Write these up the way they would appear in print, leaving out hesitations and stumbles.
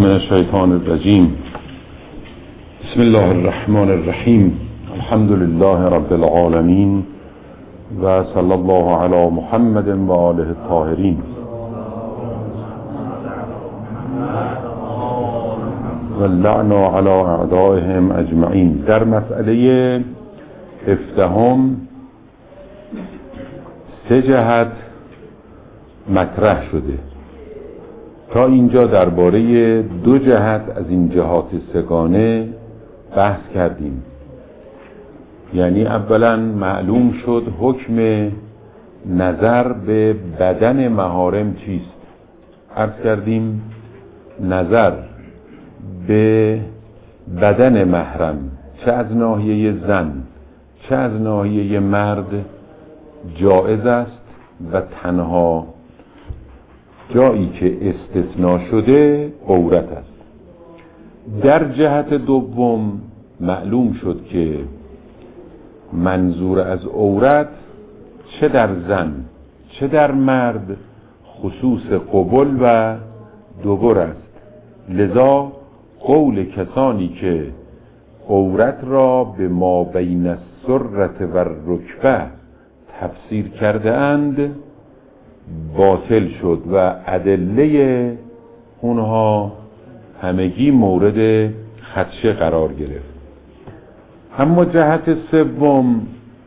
من الشیطان الرجیم. بسم الله الرحمن الرحیم. الحمد لله رب العالمین و صلی الله علی محمد و آله الطاهرین. و اللعن علی اعدائهم اجمعین. در مسئله 17 سه جهت مطرح شده. تا اینجا درباره 2 جهت از این جهات سگانه بحث کردیم. یعنی اولا معلوم شد حکم نظر به بدن محارم چیست. عرض کردیم نظر به بدن محرم، چه از ناحیه زن چه از ناحیه مرد، جائز است و تنها جایی که استثناء شده عورت است. در جهت دوم معلوم شد که منظور از عورت چه در زن چه در مرد خصوص قبل و دبر است. لذا قول کسانی که عورت را به ما بین السرة و الرکبه تفسیر کرده اند باطل شد و ادله اونها همگی مورد خدشه قرار گرفت. اما جهت سوم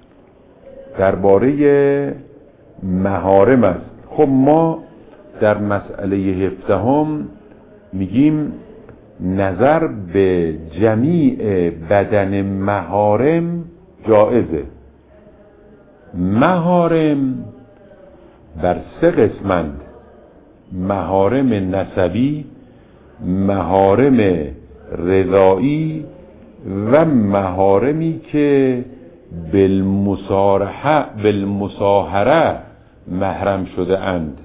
درباره محارم است. خب ما در مسئله 17 میگیم نظر به جمیع بدن محارم جائزه. محارم بر 3 قسمند: محارم نسبی، محارم رضائی و محارمی که بالمصاهره محرم شده اند.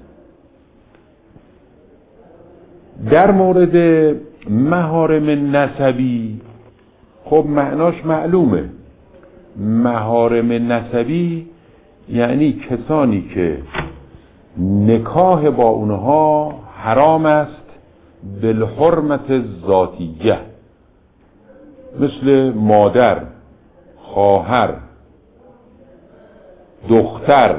در مورد محارم نسبی خب معناش معلومه. محارم نسبی یعنی کسانی که نکاح با اونها حرام است بالحرمت ذاتیه، مثل مادر، خواهر، دختر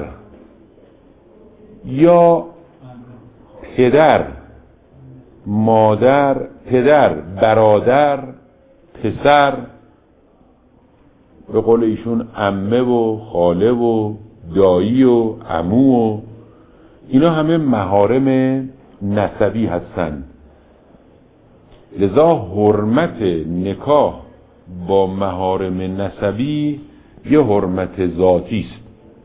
یا پدر، مادر، پدر، برادر، پسر، به قول ایشون عمه و خاله و دایی و عمو و اینا همه محارم نسبی هستند. لذا حرمت نکاح با محارم نسبی یه حرمت ذاتی است.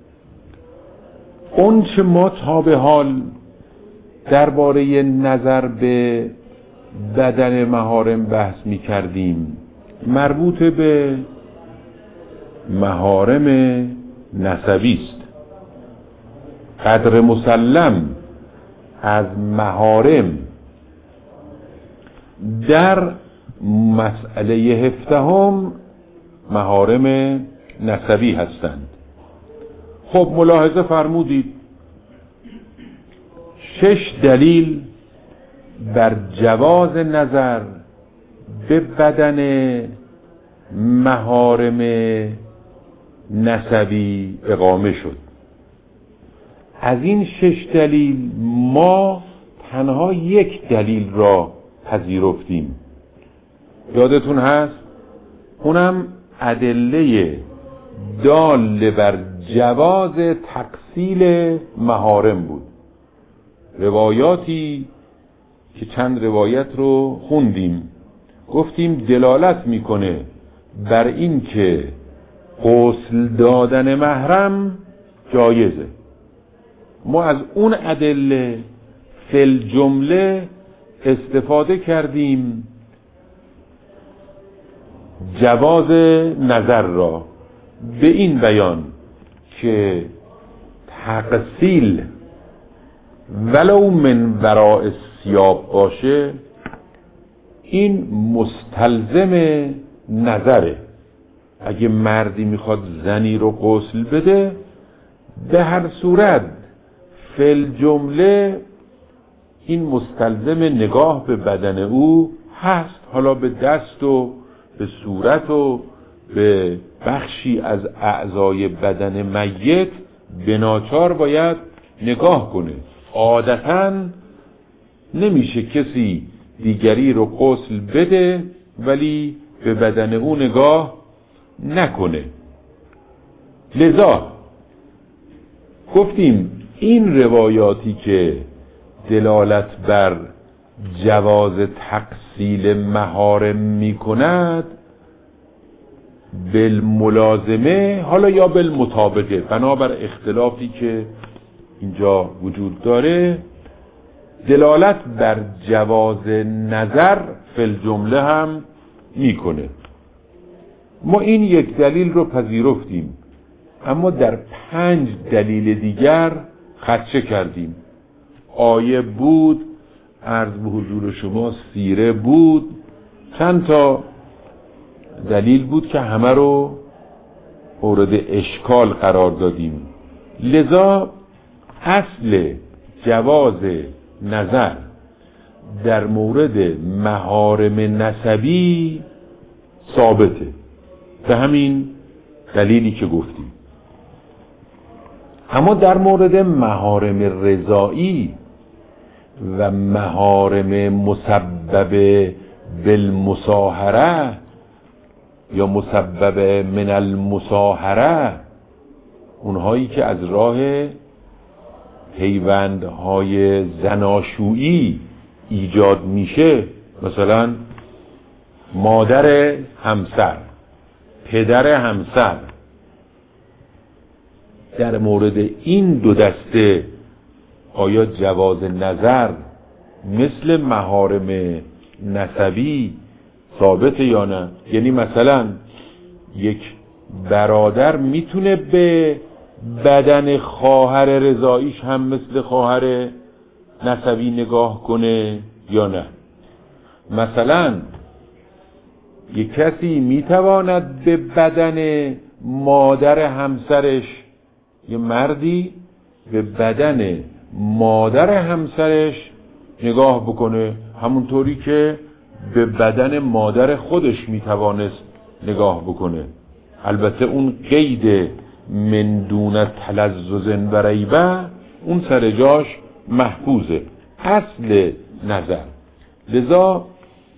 اون چه ما تا به حال درباره نظر به بدن محارم بحث می کردیم مربوط به محارم نسبی است. قدر مسلم از محارم در مسئله 17 محارم نسبی هستند. خب ملاحظه فرمودید 6 دلیل بر جواز نظر به بدن محارم نسبی اقامه شد. از این 6 دلیل ما تنها 1 دلیل را پذیرفتیم. یادتون هست؟ اونم ادله دال بر جواز تقسیل محارم بود. روایاتی که چند روایت رو خوندیم گفتیم دلالت میکنه بر این که غسل دادن محرم جایزه. ما از اون ادله فی جمله استفاده کردیم جواز نظر را به این بیان که تغسیل ولو من وراء ثیاب باشه این مستلزم نظره. اگه مردی میخواد زنی رو غسل بده به هر صورت فی الجمله این مستلزم نگاه به بدن او هست، حالا به دست و به صورت و به بخشی از اعضای بدن میت به ناچار باید نگاه کنه. عادتاً نمیشه کسی دیگری رو غسل بده ولی به بدن او نگاه نکنه. لذا گفتیم این روایاتی که دلالت بر جواز تغسیل محارم می کند بالملازمه حالا یا بالمطابقه، بنابر اختلافی که اینجا وجود داره، دلالت بر جواز نظر فی الجمله هم میکنه. ما این یک دلیل رو پذیرفتیم، اما در 5 دلیل دیگر خدشه کردیم. آیه بود، عرض به حضور شما سیره بود، چند تا دلیل بود که همه رو مورد اشکال قرار دادیم. لذا اصل جواز نظر در مورد محارم نسبی ثابته به همین دلیلی که گفتیم. اما در مورد محارم رضایی و محارم مسبب بالمصاهره یا مسبب من المصاهره، اونهایی که از راه پیوندهای زناشویی ایجاد میشه، مثلا مادر همسر، پدر همسر، در مورد این دو دسته آیا جواز نظر مثل محارم نسبی ثابته یا نه؟ یعنی مثلا یک برادر میتونه به بدن خواهر رضاییش هم مثل خواهر نسبی نگاه کنه یا نه؟ مثلا یک کسی میتواند به بدن مادر همسرش، یه مردی به بدن مادر همسرش نگاه بکنه همونطوری که به بدن مادر خودش میتوانست نگاه بکنه. البته اون قید من دون تلذذ و ریبه اون سر جاش محفوظه، اصل نظر. لذا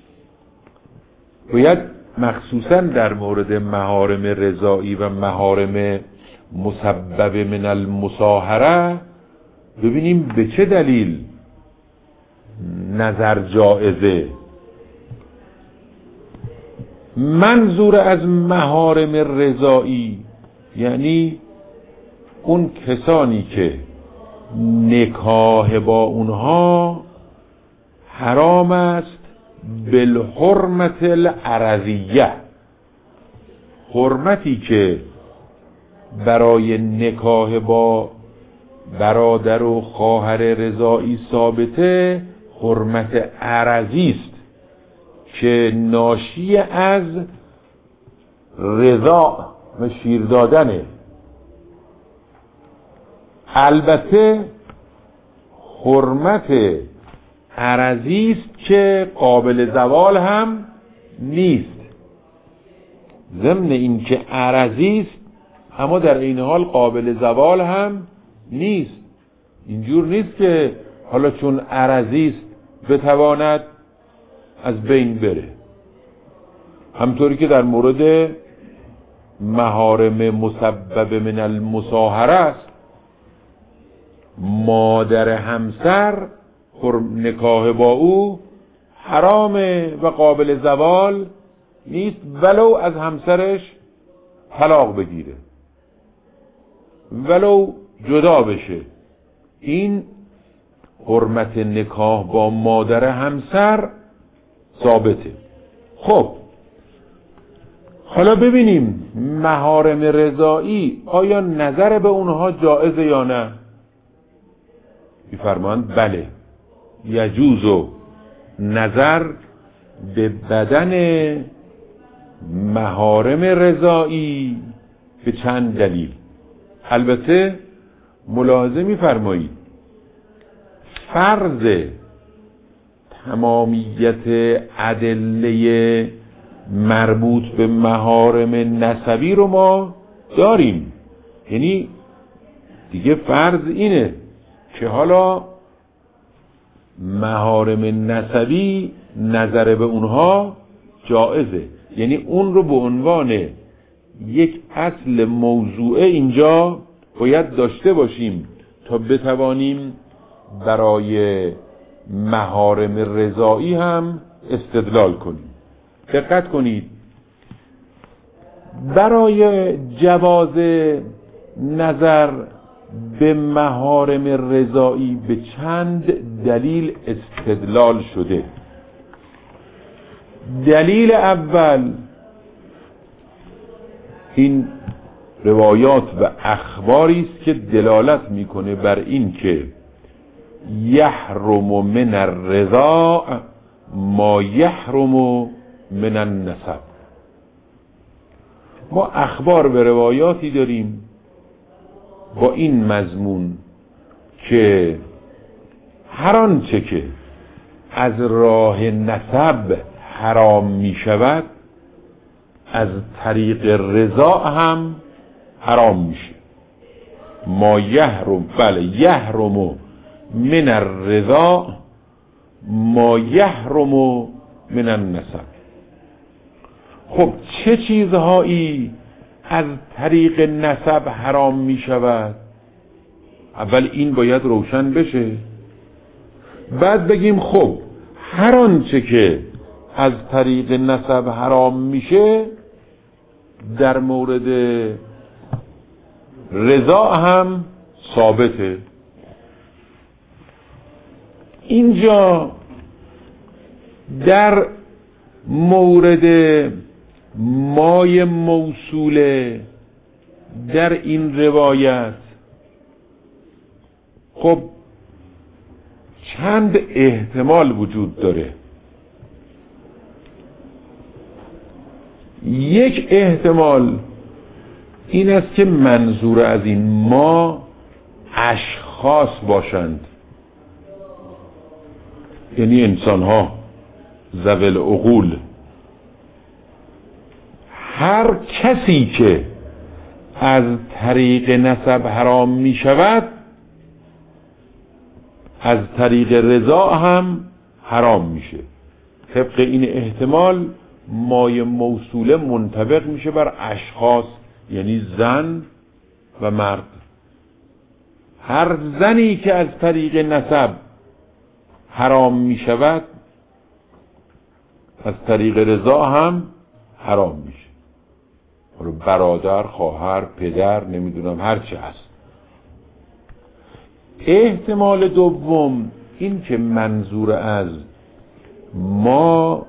باید مخصوصا در مورد محارم رضایی و محارم مسبب من المصاهره ببینیم به چه دلیل نظر جائزه. منظور از محارم رضایی یعنی اون کسانی که نکاح با اونها حرام است بالحرمت العرضیه، حرمتی که برای نکاح با برادر و خواهر رضایی ثابته حرمت عرضی است که ناشی از رضا و شیر دادنه. البته حرمت عرضی است که قابل زوال هم نیست. ضمن این که عرضی است اما در این حال قابل زوال هم نیست. اینجور نیست که حالا چون عرضی است بتواند از بین بره. همطوری که در مورد محارم مسبب من المصاهره است، مادر همسر نکاح با او حرامه و قابل زوال نیست ولو از همسرش طلاق بگیره، ولو جدا بشه. این حرمت نکاح با مادر همسر ثابته. خب حالا ببینیم محارم رضایی آیا نظر به اونها جائزه یا نه؟ می‌فرمایند بله، یجوز نظر به بدن محارم رضایی به چند دلیل. البته ملاحظه می‌فرمایید فرض تمامیت ادله مربوط به محارم نسبی رو ما داریم. یعنی دیگه فرض اینه که حالا محارم نسبی نظر به اونها جائزه، یعنی اون رو به عنوان یک اصل موضوعه اینجا باید داشته باشیم تا بتوانیم برای محارم رضایی هم استدلال کنیم. دقت کنید، برای جواز نظر به محارم رضایی به چند دلیل استدلال شده. دلیل اول این روایات و اخباری است که دلالت میکنه بر این که یحرم من الرضاع ما یحرم من النسب. ما اخبار و روایاتی داریم با این مضمون که هر آنچه که از راه نسب حرام می شود از طریق رضا هم حرام میشه. ما یحرم، بله، یحرم من الرضا ما یحرم من النسب. خب چه چیزهایی از طریق نسب حرام می شود؟ اول این باید روشن بشه، بعد بگیم خب هر آنچه که از طریق نسب حرام میشه در مورد رضا هم ثابته. اینجا در مورد مای موصوله در این روایت خب چند احتمال وجود داره. یک احتمال این است که منظور از این ما اشخاص باشند، یعنی انسان ها ذوی العقول. هر کسی که از طریق نسب حرام می شود از طریق رضا هم حرام میشه. طبق این احتمال مای موصوله منطبق میشه بر اشخاص، یعنی زن و مرد. هر زنی که از طریق نسب حرام میشود از طریق رضا هم حرام میشه. برادر، خواهر، پدر، نمیدونم هر چه هست. احتمال دوم این که منظور از ما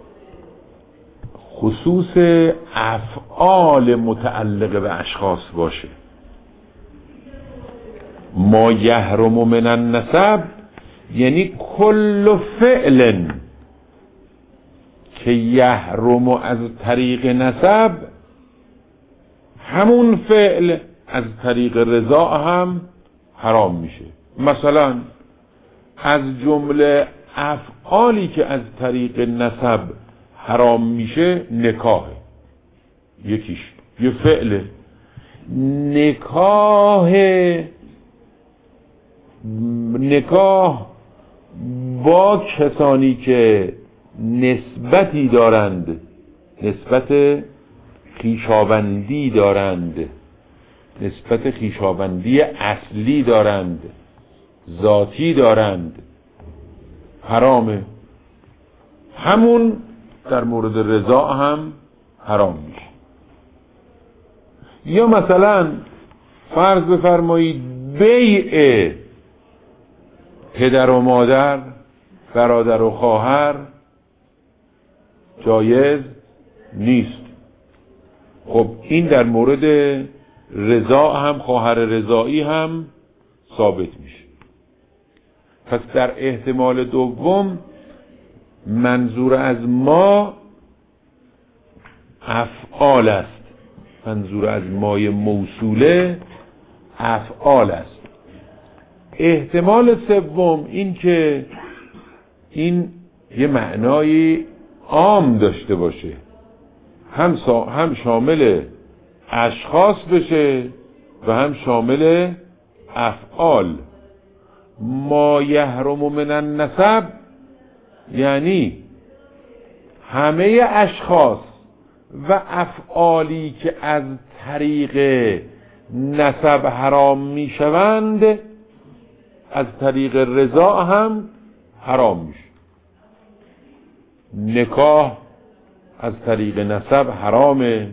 خصوص افعال متعلق به اشخاص باشه. ما یحرم من النسب یعنی کل فعل که یحرم از طریق نسب، همون فعل از طریق رضا هم حرام میشه. مثلا از جمله افعالی که از طریق نسب حرام میشه نکاح، یکیش یه فعله. نکاح با کسانی که نسبتی دارند، نسبت خویشاوندی دارند، نسبت خویشاوندی اصلی دارند، ذاتی دارند، حرامه. همون در مورد رضا هم حرام میشه. یا مثلا فرض بفرمایید بیع پدر و مادر، برادر و خواهر جایز نیست. خب این در مورد رضا هم، خواهر رضایی هم ثابت میشه. پس در احتمال دوم منظور از ما افعال است. منظور از مای موصوله افعال است. احتمال سوم این که این یه معنای عام داشته باشه، هم شامل اشخاص بشه و هم شامل افعال. ما یحرم من النسب یعنی همه اشخاص و افعالی که از طریق نسب حرام می شوند از طریق رضا هم حرام میشه. نکاح از طریق نسب حرامه،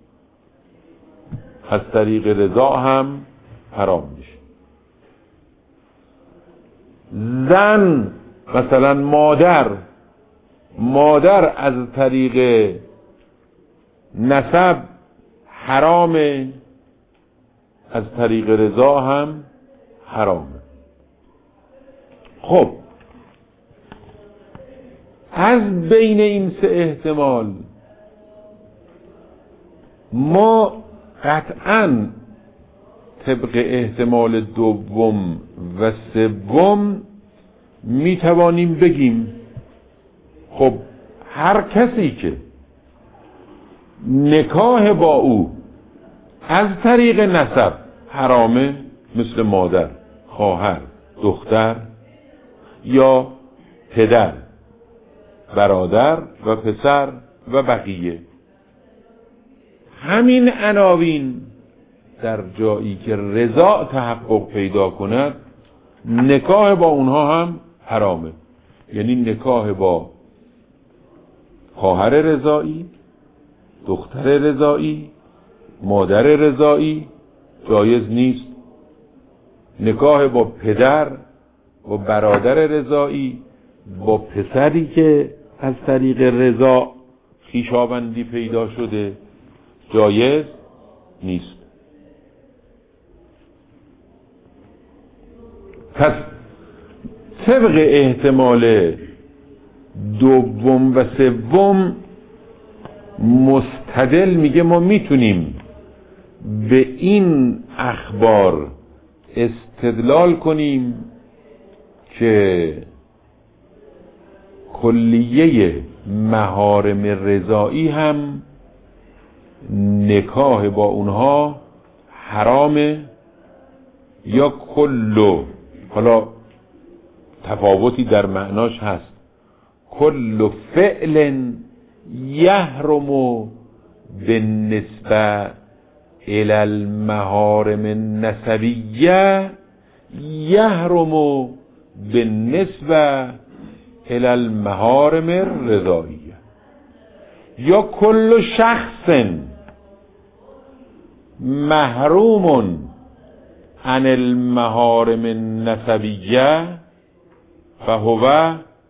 از طریق رضا هم حرام میشه. زن مثلا مادر از طریق نسب حرامه، از طریق رضا هم حرامه. خب از بین این سه احتمال ما قطعاً طبق احتمال دوم و سوم میتوانیم بگیم خب هر کسی که نکاح با او از طریق نسب حرامه، مثل مادر، خواهر، دختر یا پدر، برادر و پسر و بقیه، همین عناوین در جایی که رضا تحقق پیدا کند نکاح با اونها هم حرامه. یعنی نکاح با خواهر رضایی، دختر رضایی، مادر رضایی جایز نیست. نکاح با پدر و برادر رضایی، با پسری که از طریق رضا خویشاوندی پیدا شده جایز نیست. پس طبق احتمال دوم و سوم مستدل میگه ما میتونیم به این اخبار استدلال کنیم که کلیه محارم رضایی هم نکاح با اونها حرامه، یا کلو، حالا تفاوتی در معناش هست، کل فعل یحرم بالنسبه الى المحارم النسبیه یحرم بالنسبه الى المحارم الرضاییه. یا کل شخص محروم عن المحارم النسبیه فهو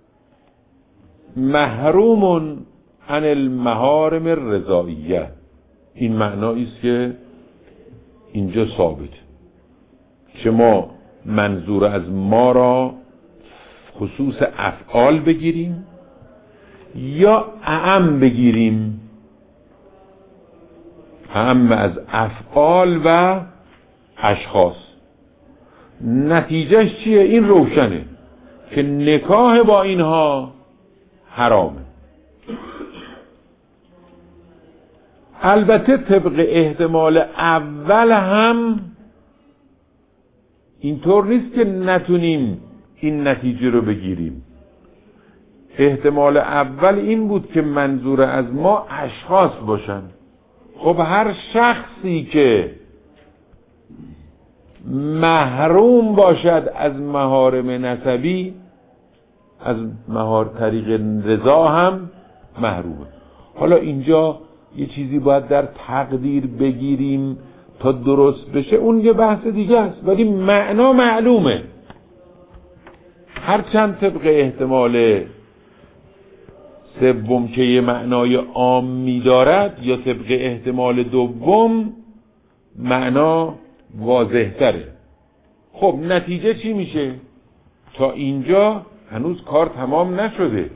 محروم عن المحارم الرضاییه. این معنایی است که اینجا ثابت، که ما منظور از ما را خصوص افعال بگیریم یا اعم بگیریم، اعم از افعال و اشخاص. نتیجهش چیه؟ این روشنه که نکاح با اینها حرامه. البته طبق احتمال اول هم اینطور نیست که نتونیم این نتیجه رو بگیریم. احتمال اول این بود که منظور از ما اشخاص باشن. خب هر شخصی که محروم باشد از محارم نسبی، از طریق رضا هم محرومه. حالا اینجا یه چیزی باید در تقدیر بگیریم تا درست بشه، اون یه بحث دیگه است، ولی معنا معلومه. هرچند طبق احتمال سوم که یه معنای عامی دارد یا طبق احتمال دوم معنا واضح تره. خب نتیجه چی میشه؟ تا اینجا هنوز کار تمام نشده.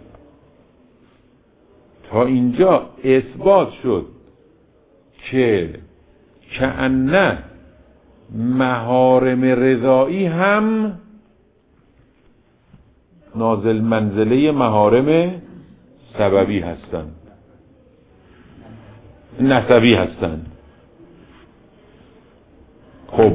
تا اینجا اثبات شد که کأنه محارم رضایی هم نازل منزله محارم سببی هستند، نسبی هستند. خب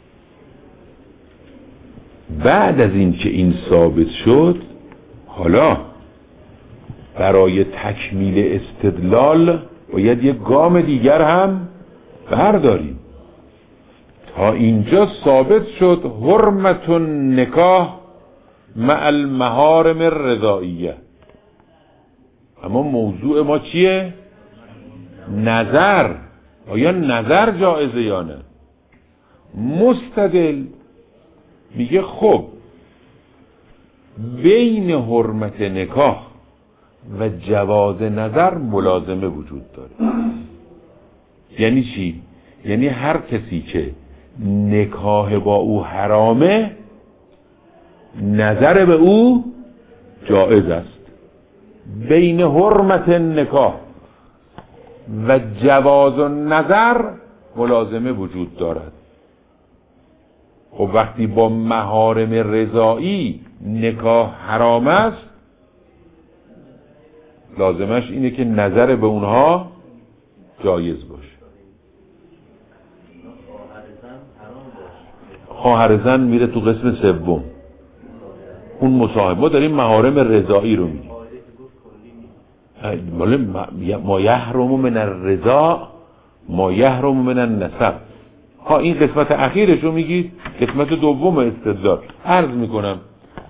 بعد از این که این ثابت شد، حالا برای تکمیل استدلال باید یک گام دیگر هم برداریم. تا اینجا ثابت شد حرمت النکاح مع المحارم الرضائیه، اما موضوع ما چیه؟ نظر. آیا نظر جایزه یا نه؟ مستدل میگه خب بین حرمت نکاح و جواز نظر ملازمه وجود داره. یعنی چی؟ یعنی هر کسی که نکاح با او حرامه، نظر به او جایز است. بین حرمت نکاح و جواز نظر ملازمه وجود دارد. خب وقتی با محارم رضایی نکاح حرام است، لازمش اینه که نظر به اونها جایز باشه. خواهر زن میره تو قسم سوم، اون مصاحبه. ما داریم محارم رضایی رو میگیم. ما یحرم من الرضا ما یحرم من النسب. ها این قسمت اخیرش رو میگید، قسمت دوم استدلال. عرض میکنم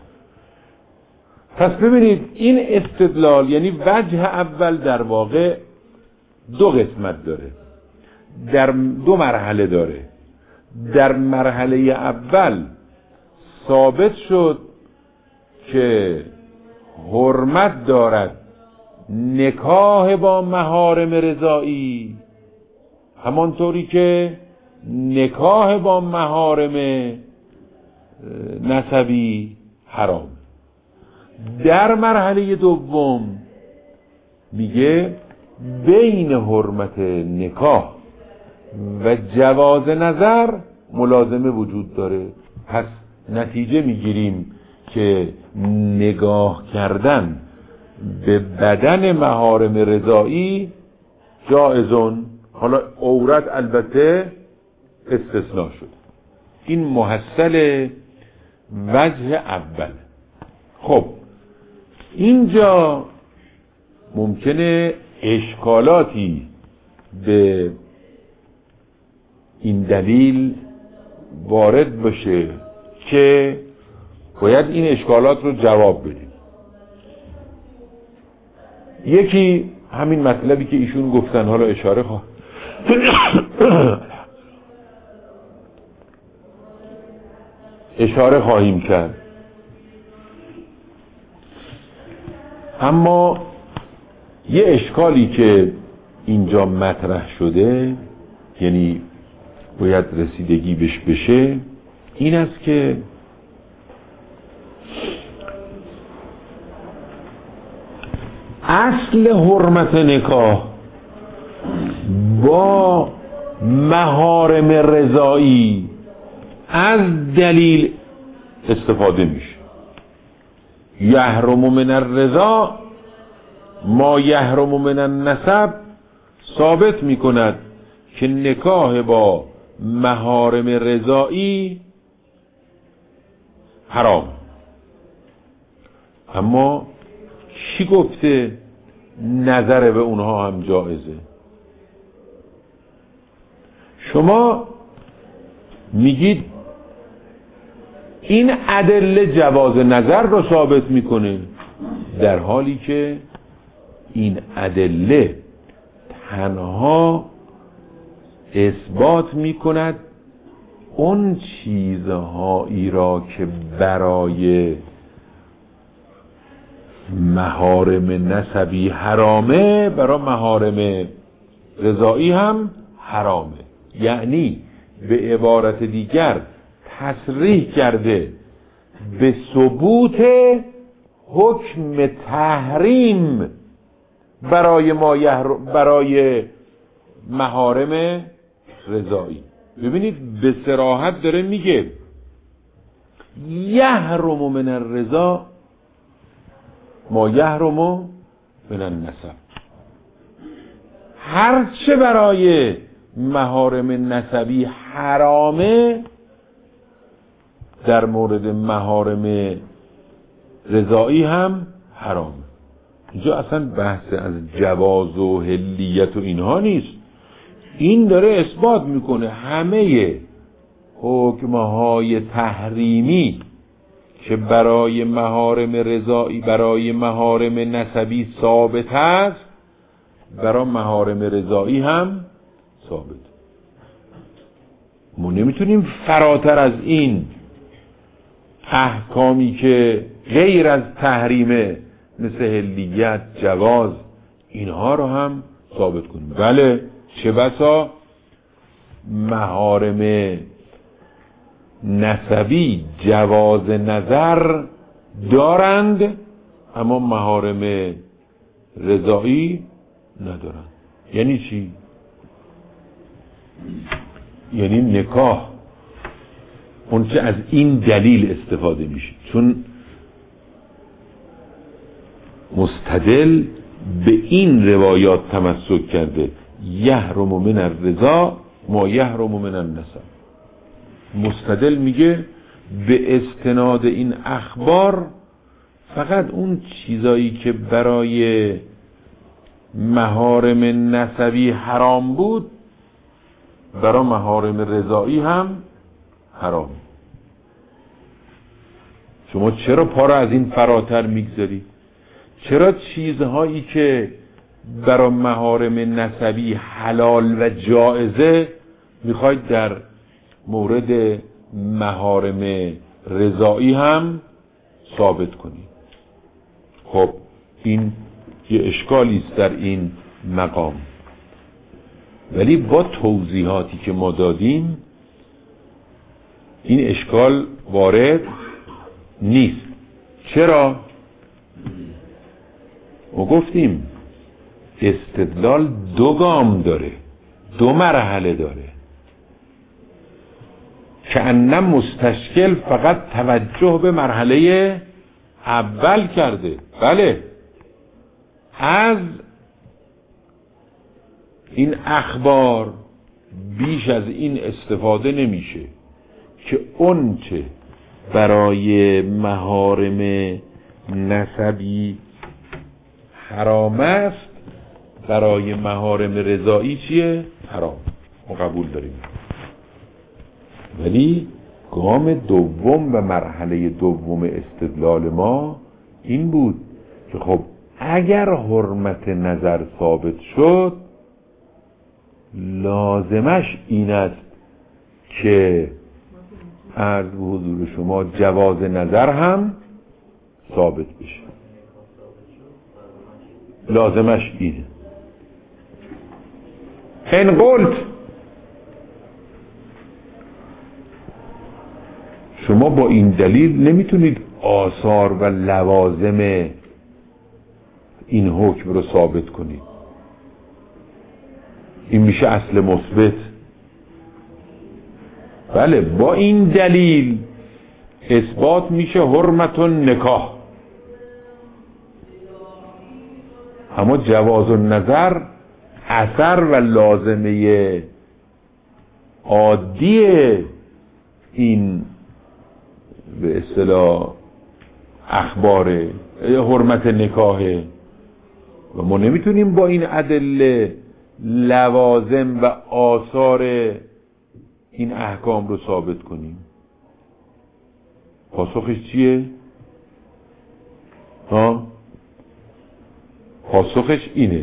پس ببینید این استدلال، یعنی وجه اول در واقع دو قسمت داره، در دو مرحله داره. در مرحله اول ثابت شد که حرمت دارد نکاح با محارم رضایی، همانطوری که نکاح با محارم نسبی حرام. در مرحله دوم میگه بین حرمت نکاح و جواز نظر ملازمه وجود داره. پس نتیجه میگیریم که نگاه کردن به بدن محارم رضایی جایزون. حالا عورت البته استثناء شد. این محصل وجه اول. خب اینجا ممکنه اشکالاتی به این دلیل وارد بشه که باید این اشکالات رو جواب بدیم. یکی همین مطلبی که ایشون گفتن، حالا اشاره خواهیم کرد. اما یه اشکالی که اینجا مطرح شده، یعنی باید رسیدگی بهش بشه، این است که اصل حرمت نکاح با محارم رضایی از دلیل استفاده میشه. یحرم من الرضا ما یحرم من النسب ثابت میکند که نکاح با محارم رضایی حرام. اما چی گفته؟ نظر به اونها هم جایزه. شما میگید این ادله جواز نظر رو ثابت میکنه، در حالی که این ادله تنها اثبات میکند اون چیزهایی را که برای محارم نسبی حرامه، برای محارم رضایی هم حرامه. یعنی به عبارت دیگر تصریح کرده به ثبوت حکم تحریم برای محارم رضایی. ببینید به صراحت داره میگه یحرم من الرضا ما یحرم من النسب. هرچه برای محارم نسبی حرامه در مورد محارم رضایی هم حرامه. اینجا اصلا بحث از جواز و حلیت و اینها نیست. این داره اثبات میکنه همه حکمهای تحریمی که برای محارم رضایی، برای محارم نسبی ثابت است، برای محارم رضایی هم ثابت. ما نمیتونیم فراتر از این احکامی که غیر از تحریمه مثل حلیت، جواز، اینها رو هم ثابت کنیم. بله، چه بسا محارم نسبی جواز نظر دارند اما محارم رضایی ندارند. یعنی چی؟ یعنی نکاح اون چه از این دلیل استفاده میشه، چون مستدل به این روایات تمسک کرده یحرم من الرضا ما یحرم من النسب. مستدل میگه به استناد این اخبار فقط اون چیزایی که برای محارم نسبی حرام بود برای محارم رضایی هم حرام. شما چرا پا را از این فراتر میگذارید؟ چرا چیزهایی که برای محارم نسبی حلال و جائزه میخواید در مورد محارم رضایی هم ثابت کنید؟ خب این یه اشکالی است در این مقام، ولی با توضیحاتی که ما دادیم این اشکال وارد نیست. چرا؟ ما گفتیم استدلال دو گام داره، دو مرحله داره که انم مستشکل فقط توجه به مرحله اول کرده. بله، از این اخبار بیش از این استفاده نمیشه که اون چه برای محارم نسبی حرام است برای محارم رضایی چیه؟ حرام. ما قبول داریم. ولی گام دوم و مرحله دوم استدلال ما این بود که خب اگر حرمت نظر ثابت شد لازمش این است که عرض به حضور شما جواز نظر هم ثابت بشه. لازمش اینه. ان قلت، شما با این دلیل نمیتونید آثار و لوازم این حکم رو ثابت کنید. این میشه اصل مثبت. بله، با این دلیل اثبات میشه حرمت نکاح، اما جواز النظر اثر و لازمه عادی این به اصطلاح اخبار حرمت نکاحه و ما نمیتونیم با این ادله لوازم و آثار این احکام رو ثابت کنیم. پاسخش چیه؟ پاسخش اینه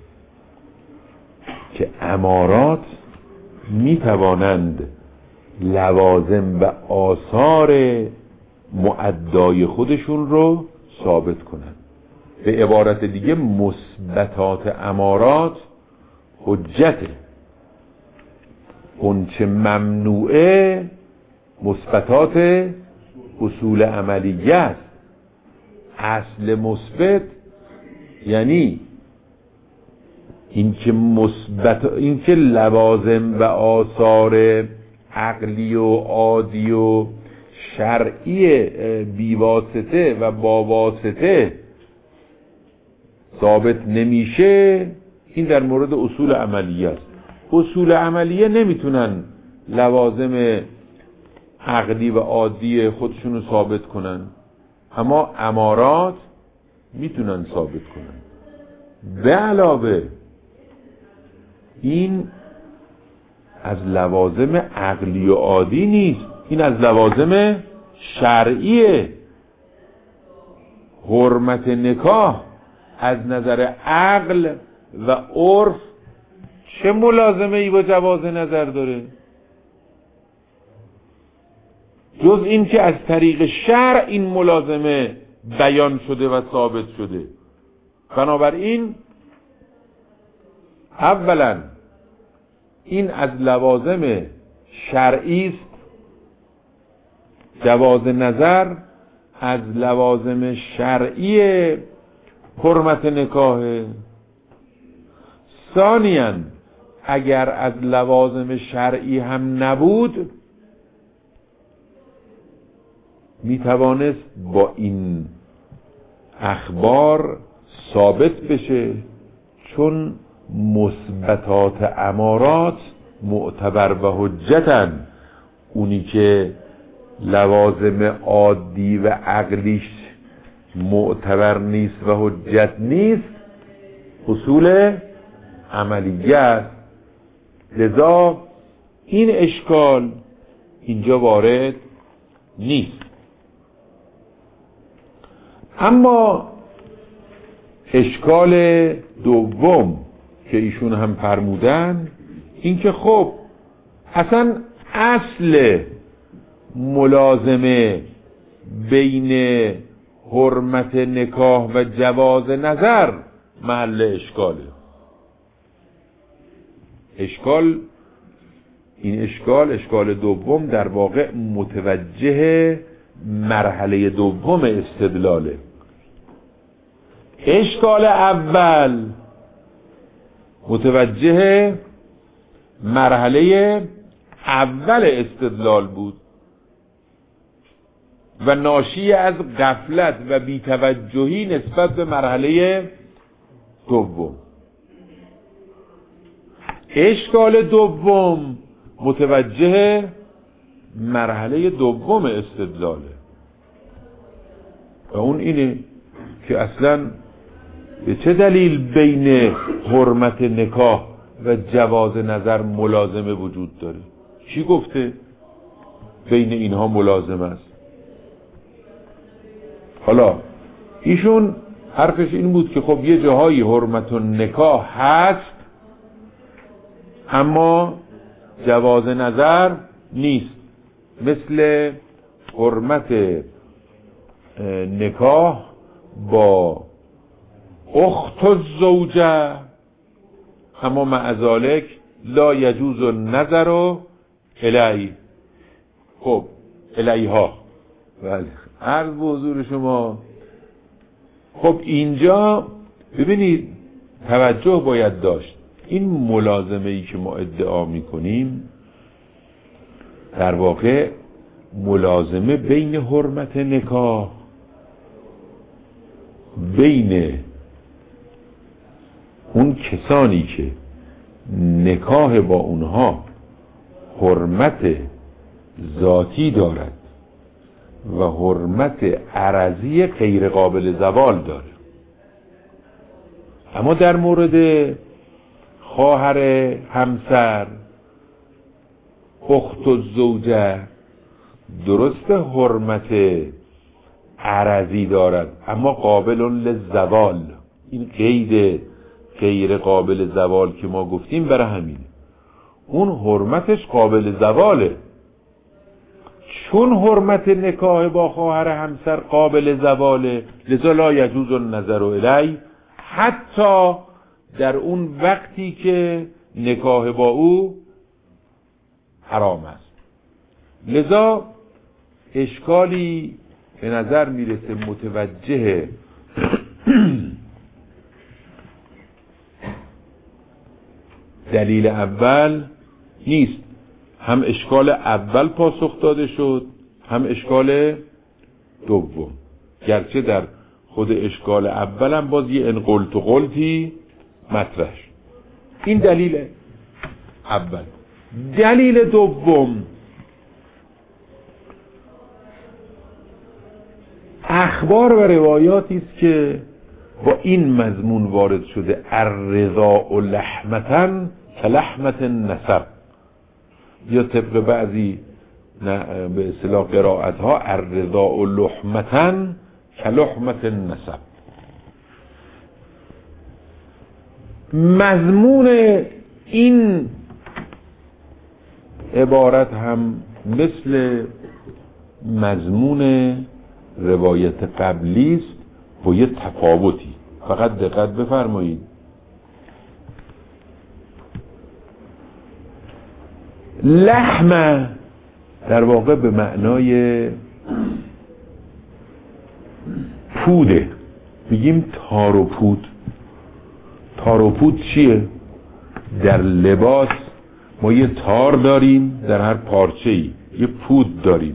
که امارات میتوانند لوازم و آثار مؤدای خودشون رو ثابت کنند. به عبارت دیگه مثبتات امارات حجته. اون چه ممنوعه مثبتات اصول عملیه است. اصل مثبت یعنی این که لوازم و آثار عقلی و عادی و شرعی بیواسطه و با واسطه ثابت نمیشه، این در مورد اصول عملیه است. اصول عملیه نمیتونن لوازم عقلی و عادی خودشونو ثابت کنن، اما امارات میتونن ثابت کنن. به علاوه این از لوازم عقلی و عادی نیست، این از لوازم شرعیه. حرمت نکاح از نظر عقل و عرف چه ملازمه ای با جواز نظر داره جز این که از طریق شرع این ملازمه بیان شده و ثابت شده. بنابراین اولا این از لوازم شرعی است، جواز نظر از لوازم شرعی حرمت نکاح. ثانیاً اگر از لوازم شرعی هم نبود میتوانست با این اخبار ثابت بشه، چون مثبتات امارات معتبر و حجتن. اونی که لوازم عادی و عقلیش معتبر نیست و حجت نیست اصول عملیه است. لذا این اشکال اینجا وارد نیست. اما اشکال دوم که ایشون هم فرمودن این که خب اصلا اصل ملازمه بین حرمت نکاح و جواز نظر محل اشکاله. این اشکال دوم در واقع متوجه مرحله دوم استدلاله. اشکال اول متوجه مرحله اول استدلال بود و ناشی از غفلت و بی‌توجهی نسبت به مرحله دوم. اشکال دوم متوجه مرحله دوم استدلاله و اون اینه که اصلا به چه دلیل بین حرمت نکاح و جواز نظر ملازمه وجود داره؟ چی گفته بین اینها ملازمه است؟ حالا ایشون حرفش این بود که خب یه جاهای حرمت نکاح هست اما جواز نظر نیست، مثل حرمت نکاح با اخت الزوجه، اما مع ذلک لا یجوز النظر الی. خب الیها، بله عرض به حضور شما. خب اینجا ببینید توجه باید داشت، این ملازمه ای که ما ادعا میکنیم در واقع ملازمه بین حرمت نکاح بین اون کسانی که نکاح با اونها حرمت ذاتی دارد و حرمت عرضی غیر قابل زوال داره. اما در مورد خواهر همسر اخت الزوجه درست حرمت عرضی دارد اما قابل للزوال. این قید غیر قابل زوال که ما گفتیم برای همینه، اون حرمتش قابل زواله. چون حرمت نکاح با خواهر همسر قابل زواله لذا لا یجوز النظر الی، حتی در اون وقتی که نکاح با او حرام است. لذا اشکالی به نظر میرسه متوجه دلیل اول نیست. هم اشکال اول پاسخ داده شد هم اشکال دوم، گرچه در خود اشکال اولم باز یه انقلت و قلتی مطرح. این دلیل اول. دلیل دوم، اخبار و روایاتی است که با این مضمون وارد شده: الرضاء لحمة کلحمة النسب، یا طبق بعضی به اصطلاح قرائت ها الرضاء لحمة کلحمة النسب. مضمون این عبارت هم مثل مضمون روایت قبلی است با یه تفاوتی. فقط دقت بفرمایید، لحمه در واقع به معنای پوده. میگیم تار و پود. تار و پود چیه؟ در لباس ما یه تار داریم، در هر پارچه‌ای یه پود داریم.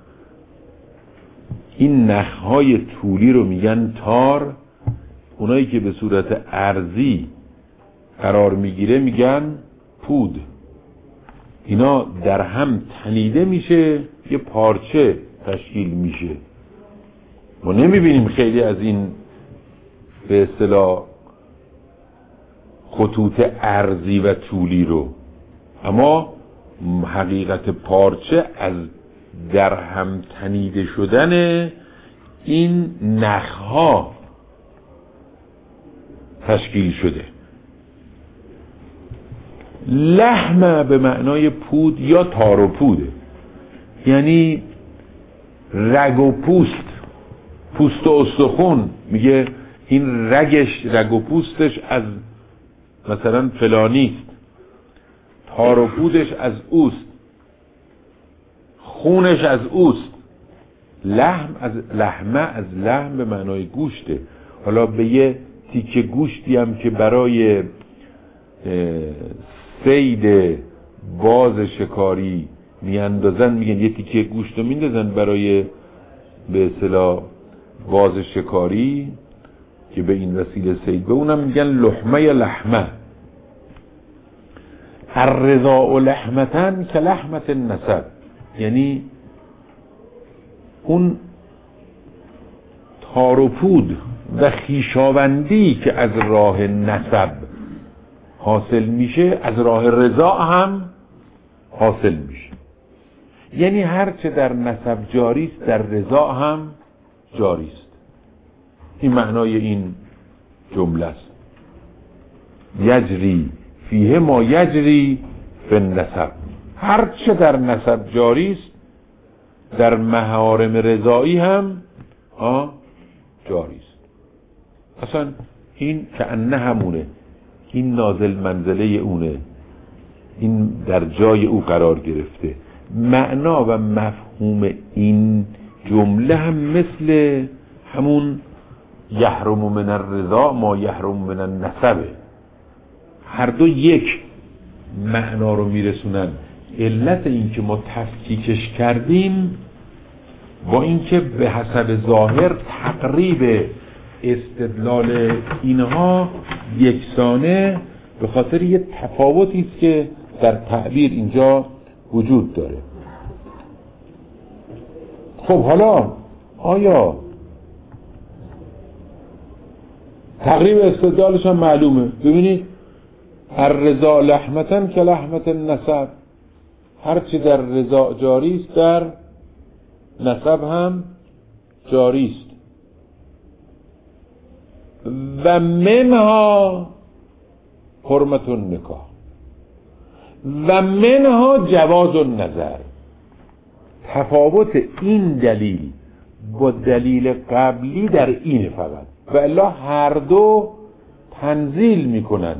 این نخهای طولی رو میگن تار، اونایی که به صورت عرضی قرار میگیره میگن پود. اینا در هم تنیده میشه، یه پارچه تشکیل میشه. ما نمیبینیم خیلی از این به اصطلاح خطوط عرضی و طولی رو، اما حقیقت پارچه از در هم تنیده شدن این نخها تشکیل شده. لحمه به معنای پود یا تار و پوده، یعنی رگ و پوست، پوست و استخون. میگه این رگش، رگ و پوستش از مثلا فلانیست، تار و پودش از اوست، خونش از اوست. لحمه از لحم به معنای گوشته. حالا به یه تیکه گوشتی هم که برای صید باز شکاری میاندازن، میگن یه تیکه گوشت رو میندازن برای به اصطلاح باز شکاری که به این وسیله صید به اونم میگن لحمه یا لحمه. الرضاء لحمة کلحمة النسب، یعنی اون تار و پود و خویشاوندی که از راه نسب حاصل میشه از راه رضا هم حاصل میشه. یعنی هرچه در نسب جاری است در رضا هم جاری است. این معنای این جمله است. یجری فیه ما یجری فی النسب. هرچه در نسب جاری است در محارم رضایی هم جاری است. اصلا این که انه همونه، این نازل منزله اونه، این در جای او قرار گرفته. معنا و مفهوم این جمله هم مثل همون یحرم من الرضا ما یحرم من النسبه. هر دو یک معنا رو میرسونن. علت این که ما تفکیکش کردیم با اینکه به حسب ظاهر تقریب استدلال اینها یکسانه، به خاطر یه تفاوتی است که در تعبیر اینجا وجود داره. خب حالا آیا تقریب استدلالش هم معلومه؟ ببینید الرضا لحمة کلحمة النسب، هرچی در رضا جاری است در نسب هم جاری است. و منها حرمت النکاح و منها جواز النظر. تفاوت این دلیل با دلیل قبلی در اینه فقط، و الا هر دو تنزیل میکنن.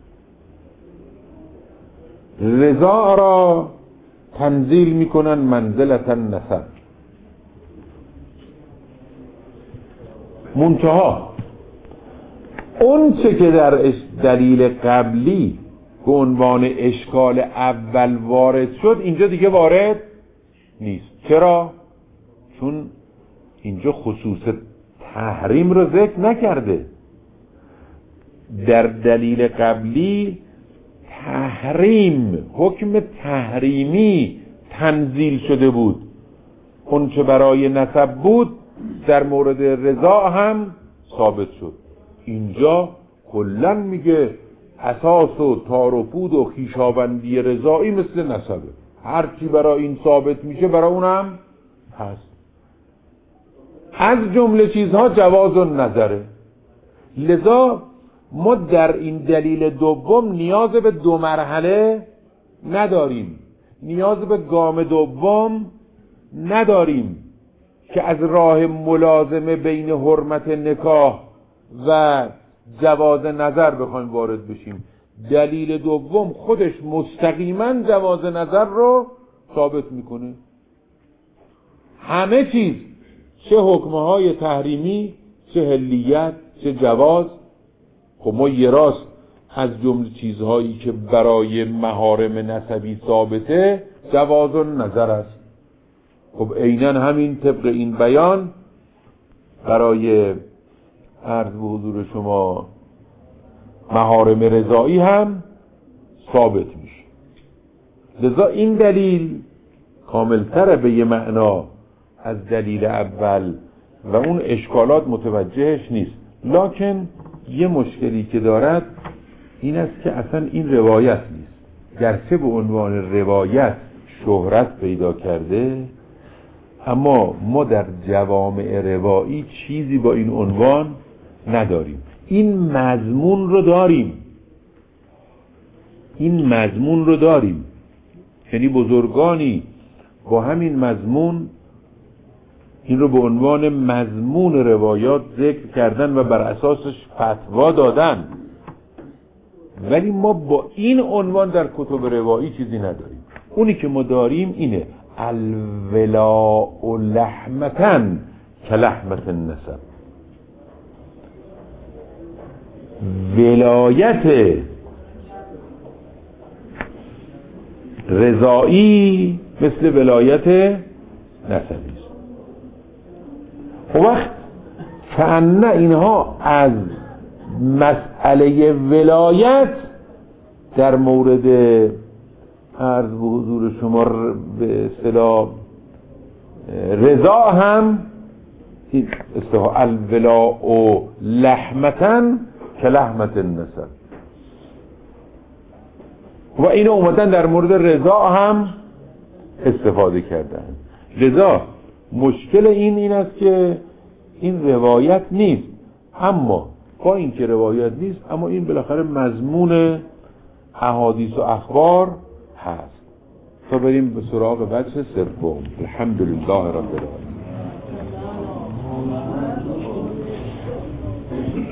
رضا را تنزیل میکنن منزلت النسب. منتها اون چه که در دلیل قبلی به عنوان اشکال اول وارد شد اینجا دیگه وارد نیست. چرا؟ چون اینجا خصوص تحریم رو ذکر نکرده. در دلیل قبلی تحریم، حکم تحریمی تنزیل شده بود. اون چه برای نسب بود در مورد رضاع هم ثابت شد. اینجا کلاً میگه اساس و تار و پود و خویشاوندی رضاعی مثل نسبه، هر چی برای این ثابت میشه برای اونم هست. از جمله چیزها جواز النظره. لذا ما در این دلیل دوم نیاز به 2 مرحله نداریم، نیاز به گام دوم نداریم که از راه ملازمه بین حرمت نکاح و جواز نظر بخوایم وارد بشیم. دلیل دوم خودش مستقیما جواز نظر رو ثابت میکنه. همه چیز، چه حکمهای تحریمی، چه حلیت، چه جواز. خب ما یه راست از جمله چیزهایی که برای محارم نسبی ثابته جواز النظر است. خب عیناً همین طبق این بیان برای عرض به حضور شما محارم رضاعی هم ثابت میشه. لذا این دلیل کاملتر به یه معنا از دلیل اول و اون اشکالات متوجهش نیست. لکن یه مشکلی که دارد این است که اصلا این روایت نیست. گرچه به عنوان روایت شهرت پیدا کرده، اما ما در جوامع روایی چیزی با این عنوان نداریم. این مضمون رو داریم، یعنی بزرگانی با همین مضمون این رو به عنوان مضمون روایات ذکر کردن و بر اساسش فتوا دادن، ولی ما با این عنوان در کتب روایی چیزی نداریم. اونی که ما داریم اینه: الولاء لحمتن کلحمت النسب. ولایت رضاعی مثل ولایت نسبی است. وقت فعنا اینها از مسئله ولایت در مورد عرض به حضور شما به اصطلاح رضا هم اصطلاح الولاء لحمتن که لحمت النسب، و اینو اومدن در مورد رضا هم استفاده کردن. رضا مشکل این است که این روایت نیست، اما با این که روایت نیست اما این بالاخره مضمون احادیث و اخبار هست. تا بریم به سراغ بحث سوم. الحمدلله رب العالمین.